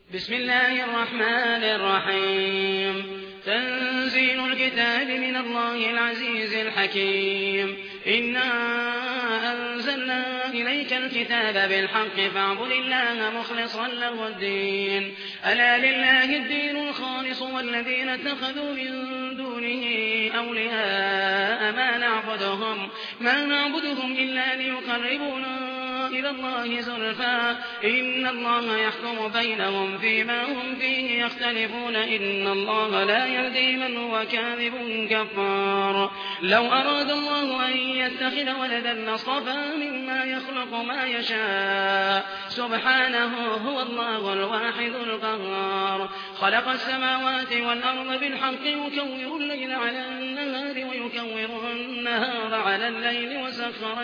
بسم الله الرحمن الرحيم تنزيل الكتاب من الله العزيز الحكيم إنا أنزلنا إليك الكتاب بالحق فاعبد الله مخلصا له الدين ألا لله الدين الخالص والذين اتخذوا من دونه أولياء ما نعبدهم إلا ليقربونا إلى الله زلفى إن الله يحكم بينهم فيما هم فيه يختلفون إن الله لا يهدي من هو كاذب كفار لو أراد الله أن يتخذ ولدا لاصطفى مما يخلق ما يشاء سبحانه هو الله الواحد القهار خلق السماوات والأرض بالحق يكور الليل على النهار ويكور النهار على الليل وسخر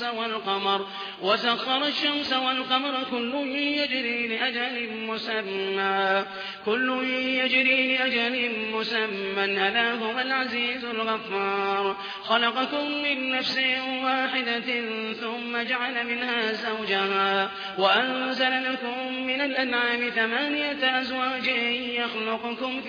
الشمس والقمر كل يجري لأجل مسمى ألا هو العزيز الغفار خلقكم من نفس واحدة ثم جعل منها زوجها وأنزل لكم من الأنعام 8 أزواج يخلقكم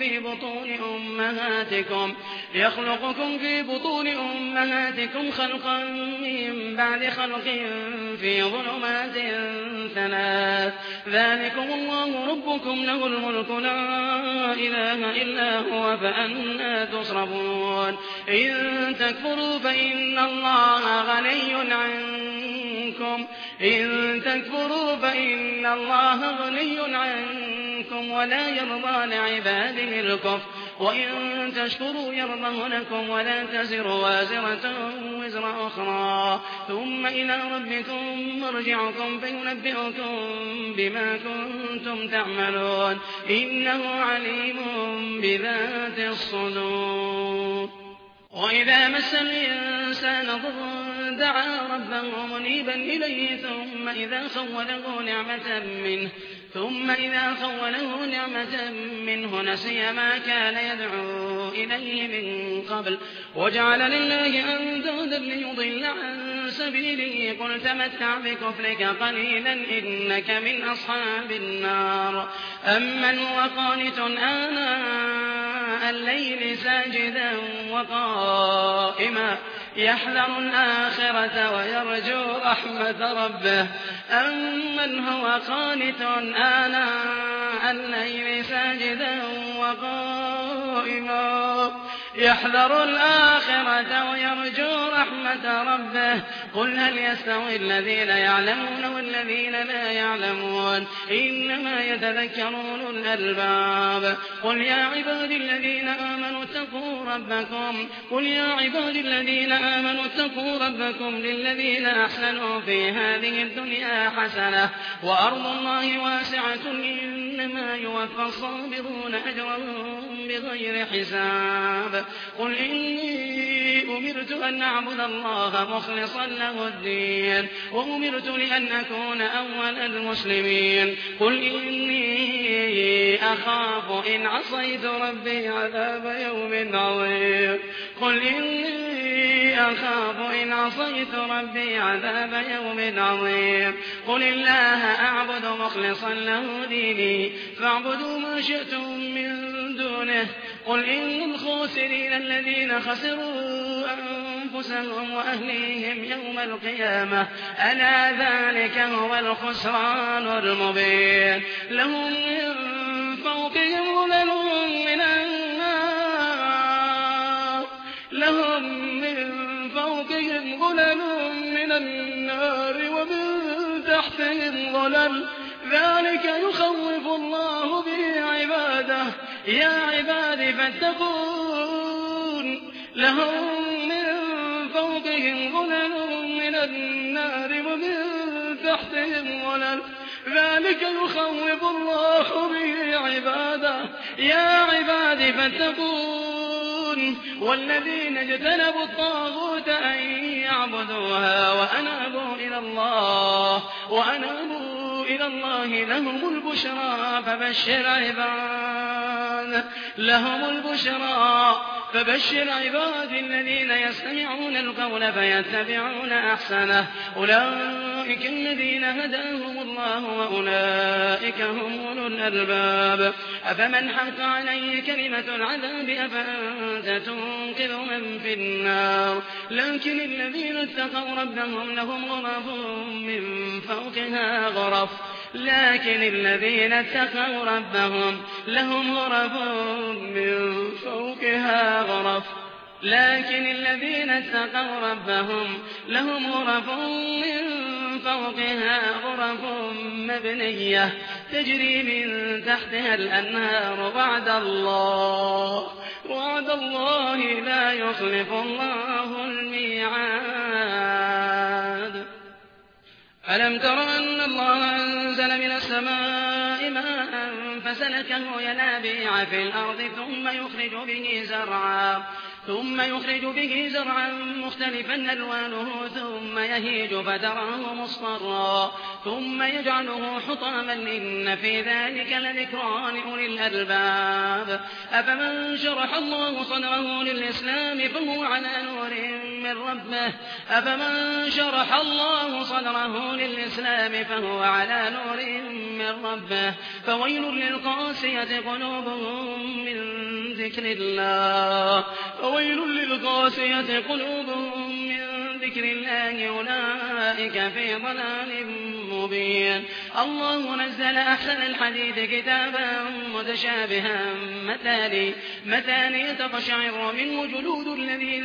في بطون أمهاتكم خلقا من بعد خلق في ظلمات 3 ذلكم الله ربكم له الملك لا إله إلا هو فأنى تصرفون إن تكفروا فإن الله غني عنكم ولا يرضى لعباده الكفر وإن تشكروا يرضه لكم ولا تزر وازرة وزر أخرى ثم إلى ربكم مرجعكم فينبئكم بما كنتم تعملون إنه عليم بذات الصدور وإذا مس الإنسان ضر دعا ربه منيبا إليه ثم إذا خوله نعمة منه نسي ما كان يدعو إليه من قبل وجعل لله أندادا ليضل عن سبيله قل تمتع بكفرك قليلا إنك من أصحاب النار أمن هو قانت آناء الليل ساجدا وقائما يحذر الآخرة ويرجو رحمة ربه أمن هو قانت آناء الليل ساجدا وقائما يحذر الآخرة ويرجو رحمة ربه قل هل يستوي الذين يعلمون والذين لا يعلمون إنما يتذكر أولو الألباب قل يا عبادي الذين آمنوا اتقوا ربكم للذين أحسنوا في هذه الدنيا حسنة وأرض الله واسعة إنما يوفى الصابرون أجرهم بغير حساب قل إني أمرت أن أعبد الله مخلصا له الدين وأمرت لأن أكون أول المسلمين قل إني أخاف إن عصيت ربي عذاب يوم عظيم قل الله أعبد مخلصا له ديني فاعبدوا ما شئتم من دونه قل إن الخاسرين الذين خسروا أنفسهم وأهليهم يوم القيامة ألا ذلك هو الخسران المبين لهم من فوقهم ظلل من النار ومن تحتهم ظلل ذلك يخوف الله به عباده يا عباد فاتقون لهم من فوقهم ظلل من النار ومن تحتهم ظلل ذلك يخوف الله به عباده يا عباد فاتقون والذين اجتنبوا الطاغوت أن يعبدوها وأنابوا إلى الله لهم البشرى فبشر عباد لهم البشرى فبشر عبادي الذين يستمعون القول فيتبعون أحسنه أولئك الذين هداهم الله وأولئك هم أولو الألباب أفمن حق عليه كلمة العذاب أفأنت تنقذ من في النار لكن الذين اتقوا ربهم لهم غرف من فوقها غرف لكن الذين اتقوا ربهم لهم غرف من فوقها غرف لكن الذين اتقوا ربهم لهم غرف من فوقها غرف مبنية تجري من تحتها الأنهار وعد الله لا يخلف الله الميعاد ألم تر أن الله أنزل من السماء ماء فسلكه ينابيع في الأرض ثم يخرج به زرعا مختلفا ألوانه ثم يهيج فتراه مصفرا ثم يجعله حطاما إن في ذلك لذكرى لأولي الألباب أفمن شرح الله صدره للإسلام فهو على نور من ربه فويل للقاسية قلوبهم من ذكر الله أولئك في ضلال مبين الله نزل أحسن الحديث كتابا متشابها مثاني تقشعر منه جلود الذين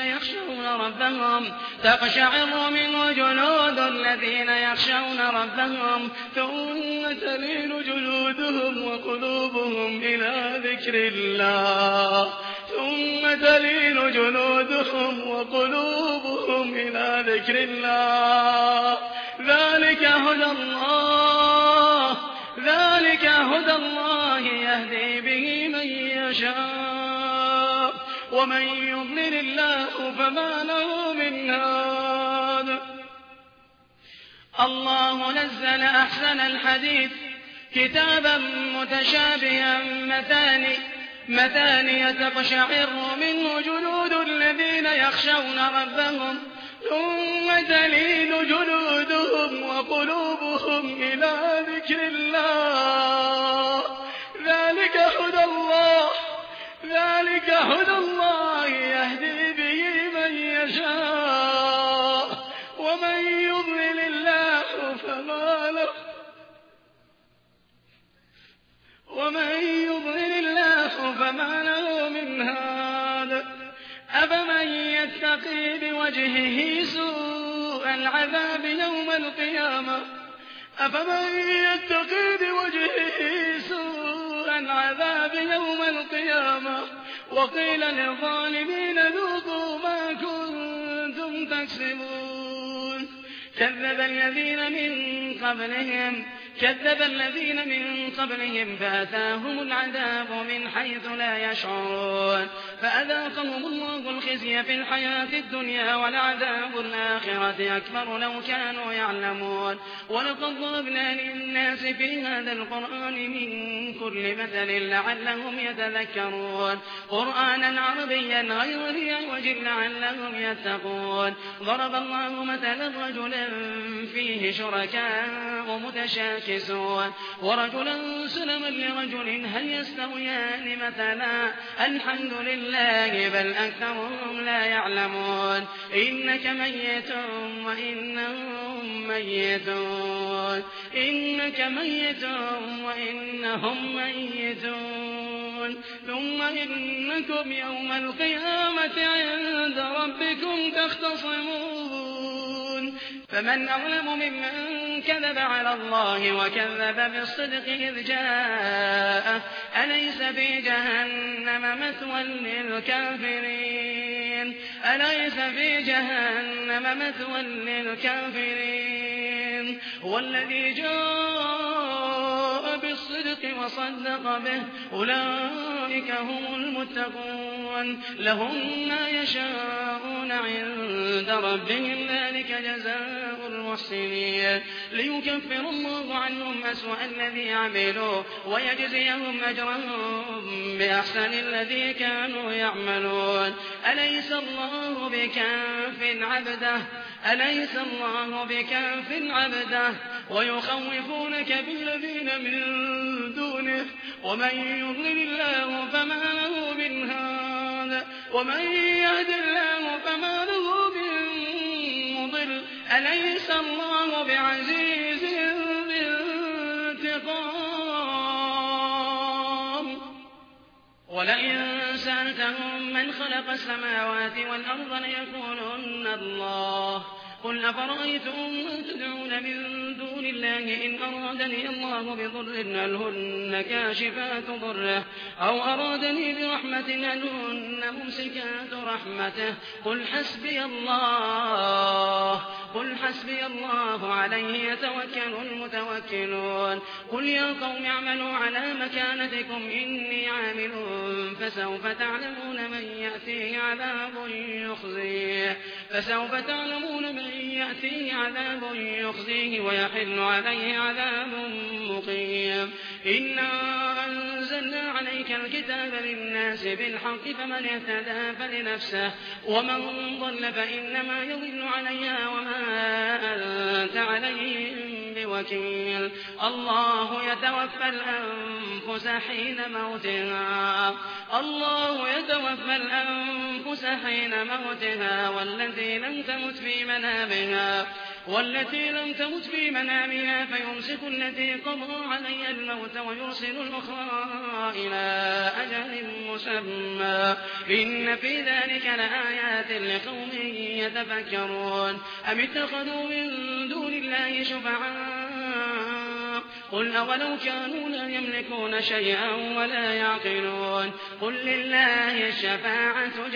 يخشون ربهم ثم تلين جلودهم وقلوبهم إلى ذكر الله ذلك هدى الله يهدي به من يشاء ومن يضلل الله فما له من هاد الله نزل أحسن الحديث كتابا متشابها مثاني تقشعر منه جلود الذين يخشون ربهم ثم تلين جلودهم وقلوبهم إلى ذكر الله ذلك هدى الله يهدي به من يشاء ومن يضلل الله فما له من هاد أفمن يتقي بوجهه سوء العذاب يوم القيامة وقيل للظالمين ذوقوا ما كنتم تكسبون كذب الذين من قبلهم فأتاهم العذاب من حيث لا يشعرون فأذاقهم الله الخزي في الحياة الدنيا ولعذاب الآخرة أكبر لو كانوا يعلمون ولقد ضربنا للناس في هذا القرآن من كل مثل لعلهم يتذكرون قرآنا عربيا غير ذي عوج لعلهم يتقون ضرب الله مثلا رجلا فيه شركاء متشاكسون ورجلا سلما لرجل هل يستويان مثلا الحمد لله بل أكثرهم لا يعلمون إنك ميت وإنهم ميتون ثم إنكم يوم القيامة عند ربكم تختصمون فمن أظلم ممن كذب على الله وكذب بالصدق إذ جاءه أليس في جهنم مثوى للكافرين والذي جاء بالصدق وصدق به أولئك هم المتقون لهم ما يشاءون عند ربهم ذلك جزاء المحسنين ليكفر الله عنهم أسوأ الذي عملوا ويجزيهم أجرهم بأحسن الذي كانوا يعملون. أليس الله بكاف عبده ويخوفونك بالذين من دونه ومن يضلل الله فما له من هاد ومن يهد الله فما له من مضل. أليس الله بعزيز ذي انتقام. ولئن سألتهم من خلق السماوات والأرض ليقولن الله قل أفرأيتم ما تدعون من دون الله إن أرادني الله بضر هل هن كاشفات ضره أو أرادني برحمة هل هن ممسكات رحمته قل حسبي الله عليه يتوكل المتوكلون. قل يا قوم اعملوا على مكانتكم إني عامل فسوف تعلمون من يأتيه عذاب يخزيه ويحل عليه عذاب مقيم. إنا أنزلنا عليك الكتاب للناس بالحق فمن اهتدى فلنفسه ومن ضل فإنما يضل عليها وما أنت عليهم بوكيل. الله يتوفى الأنفس حين موتها والتي لم تمت في منامها فيمسك التي قضى عليها الموت ويرسل الأخرى إلى أجل مسمى إن في ذلك لآيات لقوم يتفكرون. أم اتخذوا من دون الله شفعاء قل أولو كانوا لا يملكون شيئا ولا يعقلون. قل لله الشفاعة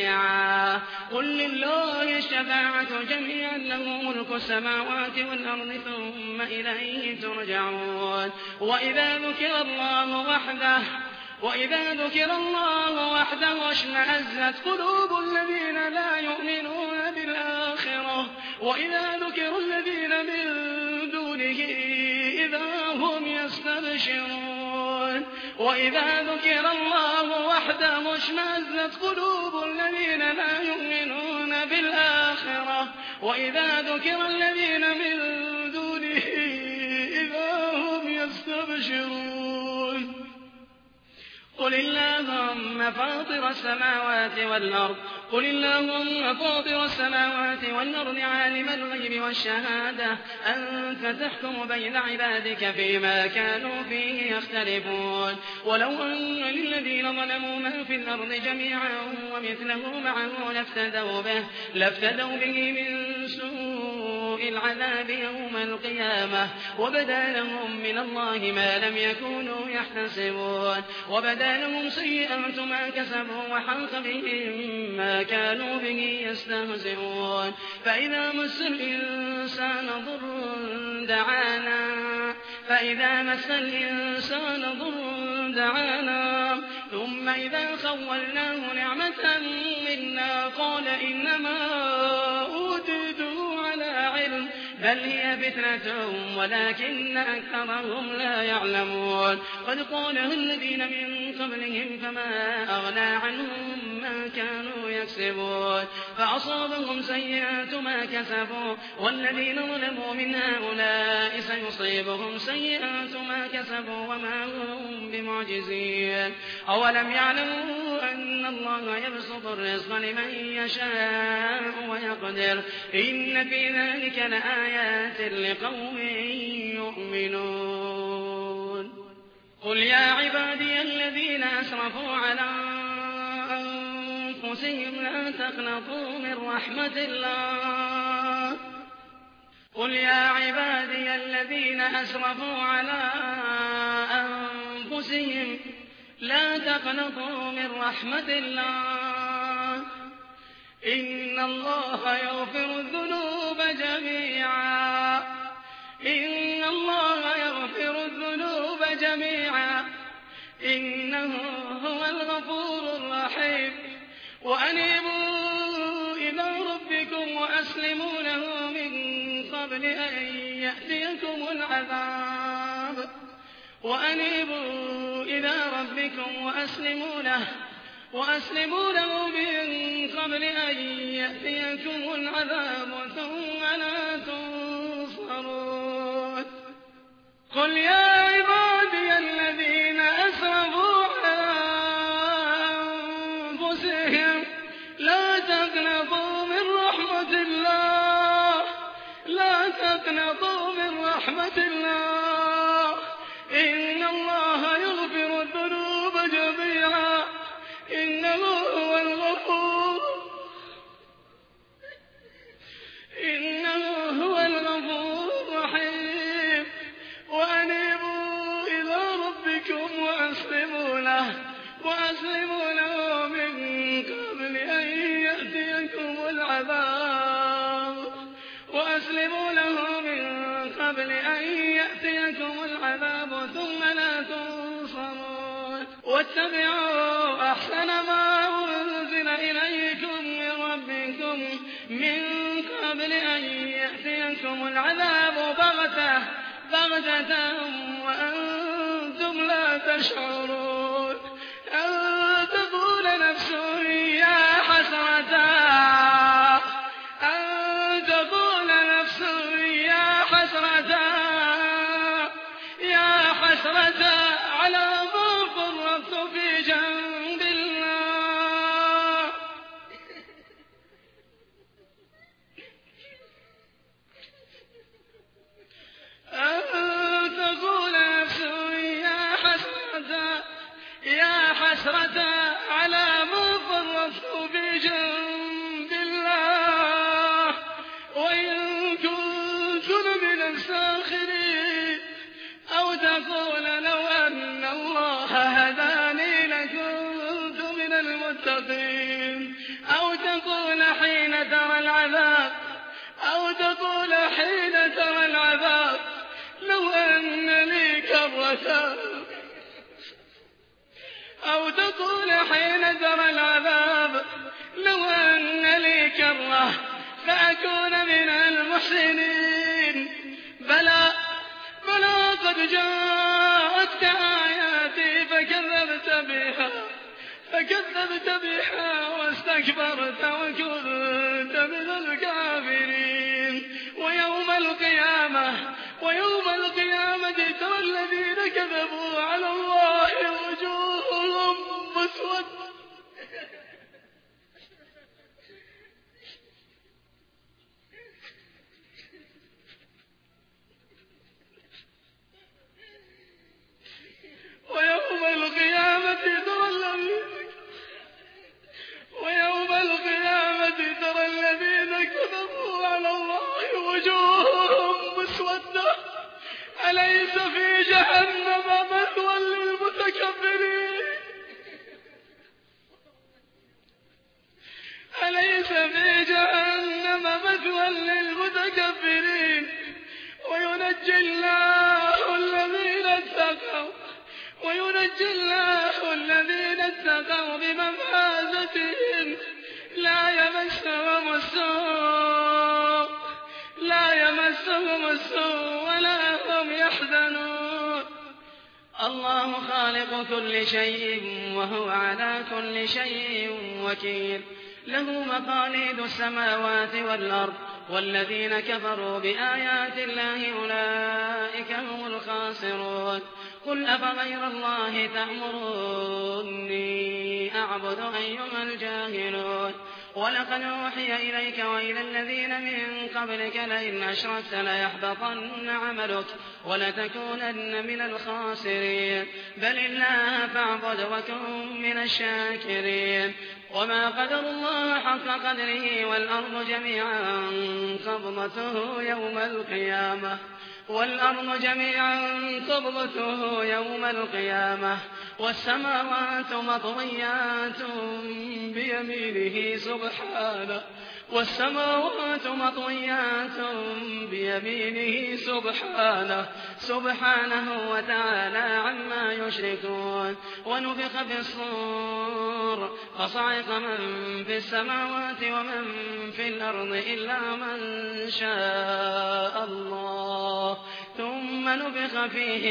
جميعا له ملك السماوات والأرض ثم إليه ترجعون. وإذا ذكر الله وحده اشمأزت قلوب الذين لا يؤمنون بالآخرة وإذا ذكر الذين من دونه إذا هم يستبشرون. وإذا ذكر الله وحده اشمأزت قلوب الذين لا يؤمنون بالآخرة وإذا ذكر الذين من دونه إذا هم يستبشرون. قل اللهم فاطر السماوات والأرض عالم الغيب والشهادة أنت تحكم بين عبادك فيما كانوا فيه يختلفون. ولو أن للذين ظلموا ما في الأرض جميعا ومثله معه لافتدوا به من سوء العذاب يوم القيامة وبدا لهم من الله ما لم يكونوا يحتسبون. وبدا لهم سيئات ما كسبوا وحاق بهم ما كانوا به يستهزئون. فإذا مس الإنسان ضر دعانا ثم إذا خولناه نعمة منا قال إنما أوتيته على علم بل هي فتنة ولكن أكثرهم لا يعلمون. قد قالها الذين من قبلهم فما أغنى عنهم ما كانوا يكسبون فأصابهم سيئات ما كسبوا والذين ظلموا من هؤلاء سيصيبهم سيئات ما كسبوا وما هم بمعجزين. أولم يعلموا أن الله يبسط الرزق لمن يشاء ويقدر إن في ذلك لآيات لقوم يؤمنون. قل يا عبادي الذين أسرفوا على أنفسهم لا تقنطوا من رحمة الله إن الله يغفر الذنوب جميعا إنه هو الغفور الرحيم. وأنيبوا إلى ربكم وأسلموا له من قبل أن يأتيكم العذاب وأنيبوا إلى ربكم وأسلموا له من قبل أن يأتيكم العذاب ثم لا تنصرون قل يا عبادي الذين أسرفوا على أنفسهم لا تقنطوا من رحمة الله إن الله يغفر الذنوب جميعا إنه هو الغفور الرحيم وأنيبوا إلى ربكم وأسلموا له من قبل أن يأتيكم العذاب ثم لا تنصرون واتبعوا أحسن ما أنزل إليكم من ربكم من قبل أن يأتيكم العذاب بغتة وأنتم لا تشعرون أن تقول نفس يا حسرة على ما فرطت في جنب الله أن تقول نفس يا حسرة على ما فرطت في جنب الله وإن كنت لمن الساخرين أو تقول لو أن الله هداني لكنت من المتقين أو تقول حين ترى العذاب لو أن لي كرة أو تقول حين ترى العذاب لو أن لي كرة فأكون من المحسنين بلى قد جاءتك آياتي فكذبت بها واستكبرت وكنت من الكافرين ويوم القيامة ترى الذين كذبوا على الله وجوههم مسودة ويوم القيامة ترى الذين كذبوا على الله وجوههم مسودة أليس في جهنم مثوى للمتكبرين وينجي الله الذين اتقوا بمفازتهم لا يمسهم السوء ولا هم يحزنون الله خالق كل شيء وهو على كل شيء وكيل له مقاليد السماوات والأرض والذين كفروا بآيات الله أولئك هم الخاسرون قل أفغير الله تأمروني أعبد أيها الجاهلون ولقد أوحي إليك وإلى الذين من قبلك لئن أشركت ليحبطن عملك ولتكونن من الخاسرين بل الله فاعبد وكن من الشاكرين وما قدر الله حق قدره والأرض جميعا قبضته يوم القيامة والسماوات مطويات بيمينه سبحانه والسماوات مطويات بيمينه سبحانه وتعالى عما يشركون ونفخ في الصور فصعق من في السماوات ومن في الأرض إلا من شاء الله ثم نفخ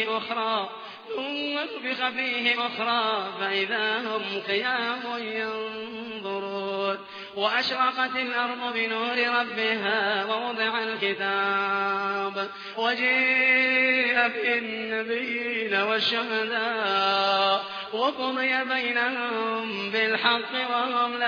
فيه أخرى فإذا هم قيام ينظرون وأشرقت الأرض بنور ربها ووضع الكتاب وجيء بالنبيين والشهداء وقضي بينهم بالحق وهم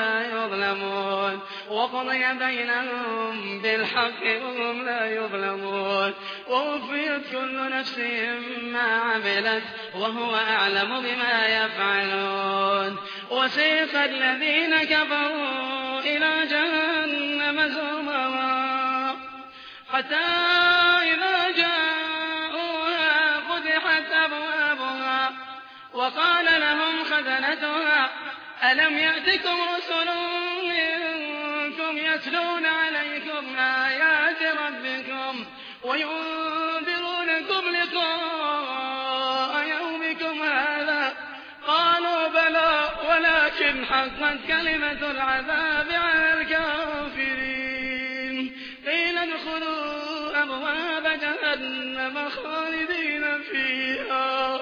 لا يظلمون ووفيت كل نفس ما عملت وهو أعلم بما يفعلون وسيق الذين كفروا إلى جهنم زمرا حتى إذا جاءوها فتحت أبوابها وقال لهم خزنتها ألم يأتكم رسل منكم يتلون عليكم آيات ربكم وينذرونكم لقاء يومكم هذا قالوا بلى ولكن حقت كلمة العذاب على الكافرين قيل ادخلوا أبواب جهنم خالدين فيها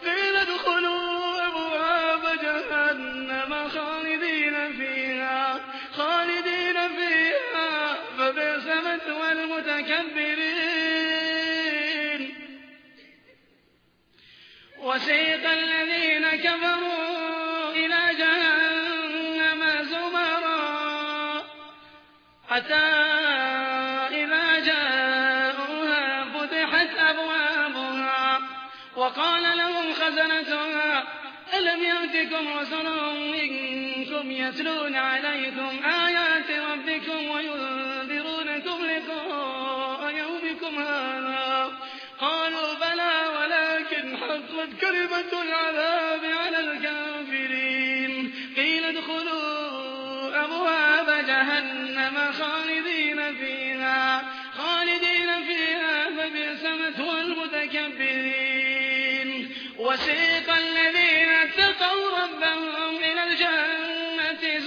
فبئس مثوى المتكبرين وسيق الذين كفروا إلى جهنم زمرا حتى إذا جاءوها فتحت أبوابها وقال لهم خزنتها ألم يأتكم رسل منكم يتلون عليكم آيات ربكم وينذرونكم لقاء يومكم هذا قالوا بلى ولكن حقت كلمة العذاب على الكافرين قيل ادخلوا أبواب جهنم خالدين فيها فبئس مثوى المتكبرين وسيق الذين اتقوا ربهم إلى الجنة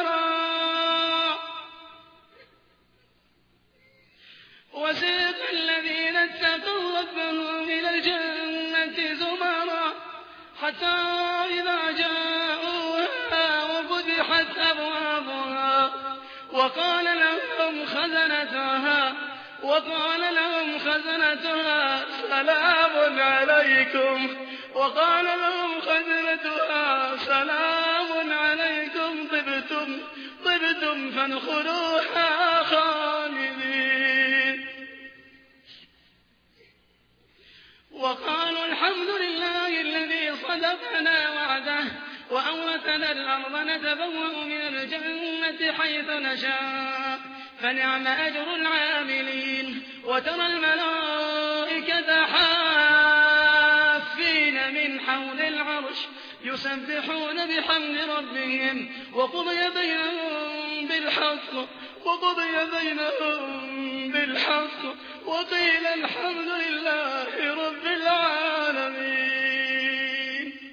زمرا حتى إذا جاءوها وفتحت أبوابها وقال لهم خزنتها سلام عليكم طبتم فادخلوها خالدين وقالوا الحمد لله الذي صدقنا وعده وأورثنا الأرض نتبوأ من الجنة حيث نشاء فنعم أجر العاملين وترى الملائكة حافين من حول العرش يسبحون بحمد ربهم وقضي بينهم بالحق وقيل الحمد